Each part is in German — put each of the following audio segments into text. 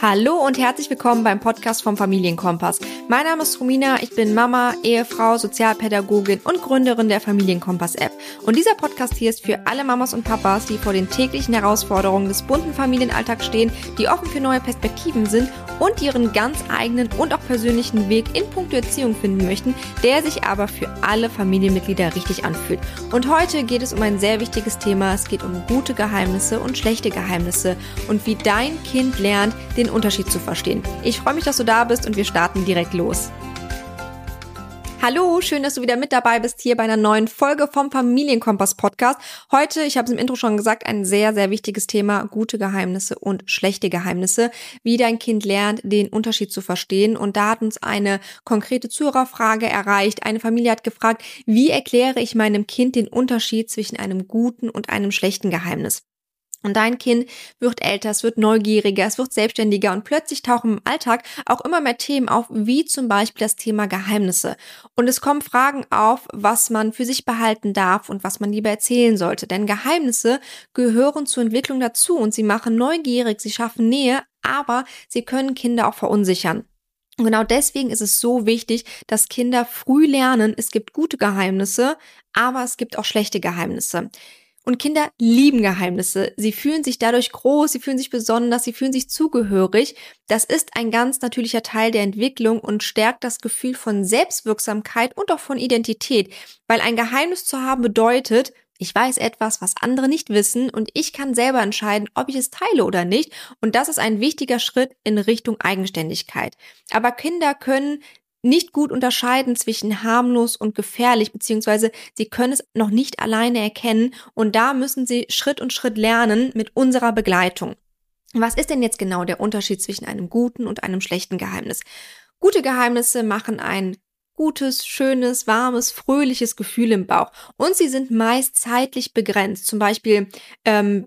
Hallo und herzlich willkommen beim Podcast vom Familienkompass. Mein Name ist Romina, ich bin Mama, Ehefrau, Sozialpädagogin und Gründerin der Familienkompass-App. Und dieser Podcast hier ist für alle Mamas und Papas, die vor den täglichen Herausforderungen des bunten Familienalltags stehen, die offen für neue Perspektiven sind und ihren ganz eigenen und auch persönlichen Weg in puncto Erziehung finden möchten, der sich aber für alle Familienmitglieder richtig anfühlt. Und heute geht es um ein sehr wichtiges Thema. Es geht um gute Geheimnisse und schlechte Geheimnisse und wie dein Kind lernt, den Unterschied zu verstehen. Ich freue mich, dass du da bist und wir starten direkt los. Hallo, schön, dass du wieder mit dabei bist hier bei einer neuen Folge vom Familienkompass-Podcast. Heute, ich habe es im Intro schon gesagt, ein sehr, sehr wichtiges Thema, gute Geheimnisse und schlechte Geheimnisse, wie dein Kind lernt, den Unterschied zu verstehen. Und da hat uns eine konkrete Zuhörerfrage erreicht. Eine Familie hat gefragt, wie erkläre ich meinem Kind den Unterschied zwischen einem guten und einem schlechten Geheimnis? Und dein Kind wird älter, es wird neugieriger, es wird selbstständiger und plötzlich tauchen im Alltag auch immer mehr Themen auf, wie zum Beispiel das Thema Geheimnisse. Und es kommen Fragen auf, was man für sich behalten darf und was man lieber erzählen sollte. Denn Geheimnisse gehören zur Entwicklung dazu und sie machen neugierig, sie schaffen Nähe, aber sie können Kinder auch verunsichern. Und genau deswegen ist es so wichtig, dass Kinder früh lernen, es gibt gute Geheimnisse, aber es gibt auch schlechte Geheimnisse. Und Kinder lieben Geheimnisse. Sie fühlen sich dadurch groß, sie fühlen sich besonders, sie fühlen sich zugehörig. Das ist ein ganz natürlicher Teil der Entwicklung und stärkt das Gefühl von Selbstwirksamkeit und auch von Identität. Weil ein Geheimnis zu haben bedeutet, ich weiß etwas, was andere nicht wissen und ich kann selber entscheiden, ob ich es teile oder nicht. Und das ist ein wichtiger Schritt in Richtung Eigenständigkeit. Aber Kinder können nicht gut unterscheiden zwischen harmlos und gefährlich, beziehungsweise sie können es noch nicht alleine erkennen und da müssen sie Schritt und Schritt lernen mit unserer Begleitung. Was ist denn jetzt genau der Unterschied zwischen einem guten und einem schlechten Geheimnis? Gute Geheimnisse machen ein gutes, schönes, warmes, fröhliches Gefühl im Bauch. Und sie sind meist zeitlich begrenzt. Zum Beispiel, wenn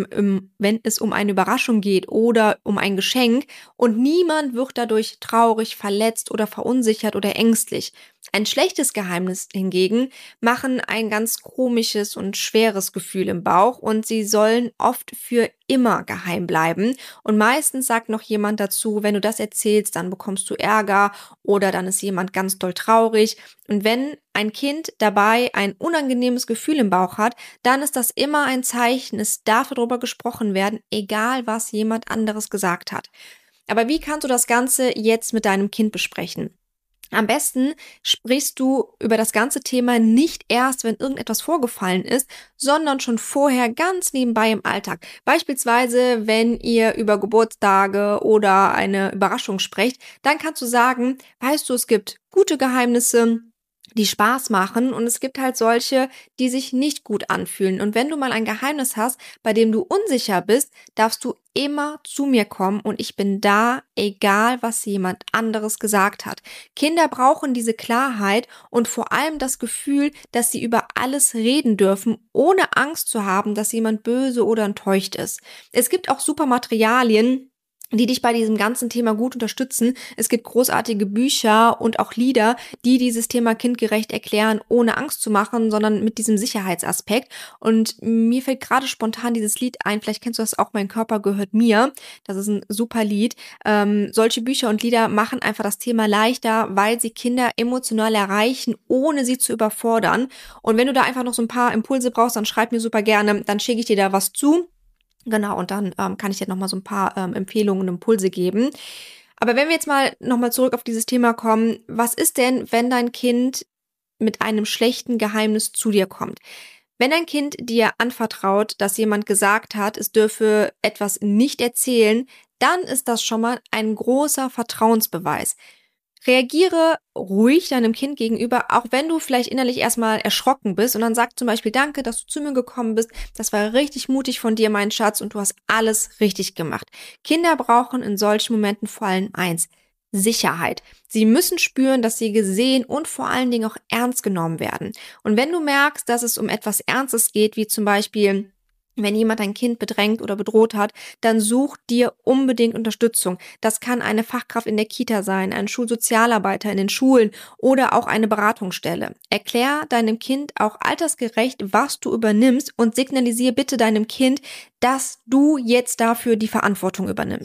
es um eine Überraschung geht oder um ein Geschenk und niemand wird dadurch traurig, verletzt oder verunsichert oder ängstlich. Ein schlechtes Geheimnis hingegen machen ein ganz komisches und schweres Gefühl im Bauch und sie sollen oft für immer geheim bleiben. Und meistens sagt noch jemand dazu, wenn du das erzählst, dann bekommst du Ärger oder dann ist jemand ganz doll traurig. Und wenn ein Kind dabei ein unangenehmes Gefühl im Bauch hat, dann ist das immer ein Zeichen, es darf darüber gesprochen werden, egal was jemand anderes gesagt hat. Aber wie kannst du das Ganze jetzt mit deinem Kind besprechen? Am besten sprichst du über das ganze Thema nicht erst, wenn irgendetwas vorgefallen ist, sondern schon vorher ganz nebenbei im Alltag. Beispielsweise, wenn ihr über Geburtstage oder eine Überraschung sprecht, dann kannst du sagen, weißt du, es gibt gute Geheimnisse, die Spaß machen und es gibt halt solche, die sich nicht gut anfühlen. Und wenn du mal ein Geheimnis hast, bei dem du unsicher bist, darfst du immer zu mir kommen und ich bin da, egal was jemand anderes gesagt hat. Kinder brauchen diese Klarheit und vor allem das Gefühl, dass sie über alles reden dürfen, ohne Angst zu haben, dass jemand böse oder enttäuscht ist. Es gibt auch super Materialien, die dich bei diesem ganzen Thema gut unterstützen. Es gibt großartige Bücher und auch Lieder, die dieses Thema kindgerecht erklären, ohne Angst zu machen, sondern mit diesem Sicherheitsaspekt. Und mir fällt gerade spontan dieses Lied ein, vielleicht kennst du das auch, Mein Körper gehört mir. Das ist ein super Lied. Solche Bücher und Lieder machen einfach das Thema leichter, weil sie Kinder emotional erreichen, ohne sie zu überfordern. Und wenn du da einfach noch so ein paar Impulse brauchst, dann schreib mir super gerne, dann schicke ich dir da was zu. Genau, und dann kann ich dir nochmal so ein paar Empfehlungen und Impulse geben. Aber wenn wir jetzt mal nochmal zurück auf dieses Thema kommen, was ist denn, wenn dein Kind mit einem schlechten Geheimnis zu dir kommt? Wenn dein Kind dir anvertraut, dass jemand gesagt hat, es dürfe etwas nicht erzählen, dann ist das schon mal ein großer Vertrauensbeweis. Reagiere ruhig deinem Kind gegenüber, auch wenn du vielleicht innerlich erstmal erschrocken bist und dann sag zum Beispiel, danke, dass du zu mir gekommen bist, das war richtig mutig von dir, mein Schatz, und du hast alles richtig gemacht. Kinder brauchen in solchen Momenten vor allem eins: Sicherheit. Sie müssen spüren, dass sie gesehen und vor allen Dingen auch ernst genommen werden. Und wenn du merkst, dass es um etwas Ernstes geht, wie zum Beispiel wenn jemand dein Kind bedrängt oder bedroht hat, dann such dir unbedingt Unterstützung. Das kann eine Fachkraft in der Kita sein, ein Schulsozialarbeiter in den Schulen oder auch eine Beratungsstelle. Erklär deinem Kind auch altersgerecht, was du übernimmst und signalisiere bitte deinem Kind, dass du jetzt dafür die Verantwortung übernimmst.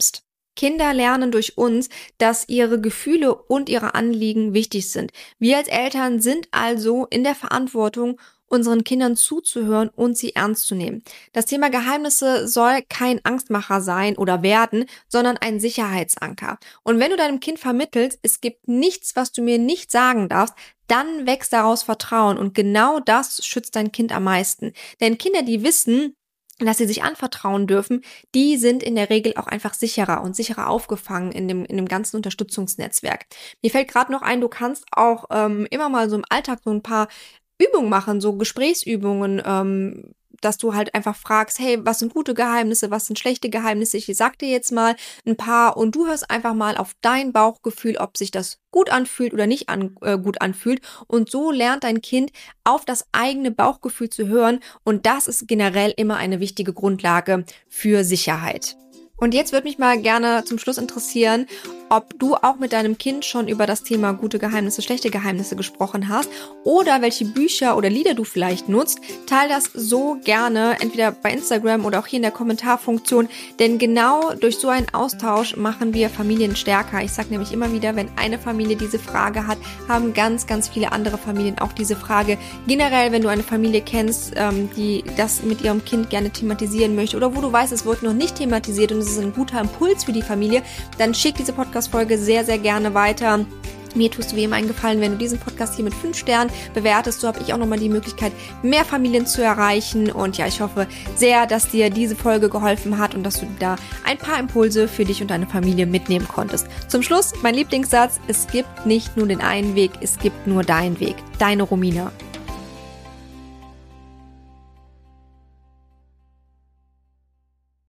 Kinder lernen durch uns, dass ihre Gefühle und ihre Anliegen wichtig sind. Wir als Eltern sind also in der Verantwortung, unseren Kindern zuzuhören und sie ernst zu nehmen. Das Thema Geheimnisse soll kein Angstmacher sein oder werden, sondern ein Sicherheitsanker. Und wenn du deinem Kind vermittelst, es gibt nichts, was du mir nicht sagen darfst, dann wächst daraus Vertrauen und genau das schützt dein Kind am meisten. Denn Kinder, die wissen, dass sie sich anvertrauen dürfen, die sind in der Regel auch einfach sicherer und sicherer aufgefangen in dem ganzen Unterstützungsnetzwerk. Mir fällt gerade noch ein, du kannst auch immer mal so im Alltag so ein paar Übungen machen, so Gesprächsübungen, dass du halt einfach fragst, hey, was sind gute Geheimnisse, was sind schlechte Geheimnisse? Ich sag dir jetzt mal ein paar und du hörst einfach mal auf dein Bauchgefühl, ob sich das gut anfühlt oder nicht gut anfühlt. Und so lernt dein Kind auf das eigene Bauchgefühl zu hören und das ist generell immer eine wichtige Grundlage für Sicherheit. Und jetzt würde mich mal gerne zum Schluss interessieren, ob du auch mit deinem Kind schon über das Thema gute Geheimnisse, schlechte Geheimnisse gesprochen hast oder welche Bücher oder Lieder du vielleicht nutzt. Teil das so gerne, entweder bei Instagram oder auch hier in der Kommentarfunktion, denn genau durch so einen Austausch machen wir Familien stärker. Ich sage nämlich immer wieder, wenn eine Familie diese Frage hat, haben ganz, ganz viele andere Familien auch diese Frage. Generell, wenn du eine Familie kennst, die das mit ihrem Kind gerne thematisieren möchte oder wo du weißt, es wird noch nicht thematisiert und es ist ein guter Impuls für die Familie, dann schick diese Podcast-Folge sehr, sehr gerne weiter. Mir tust du wie immer einen Gefallen, wenn du diesen Podcast hier mit 5 Sternen bewertest. So habe ich auch nochmal die Möglichkeit, mehr Familien zu erreichen. Und ja, ich hoffe sehr, dass dir diese Folge geholfen hat und dass du da ein paar Impulse für dich und deine Familie mitnehmen konntest. Zum Schluss, mein Lieblingssatz, es gibt nicht nur den einen Weg, es gibt nur deinen Weg. Deine Romina.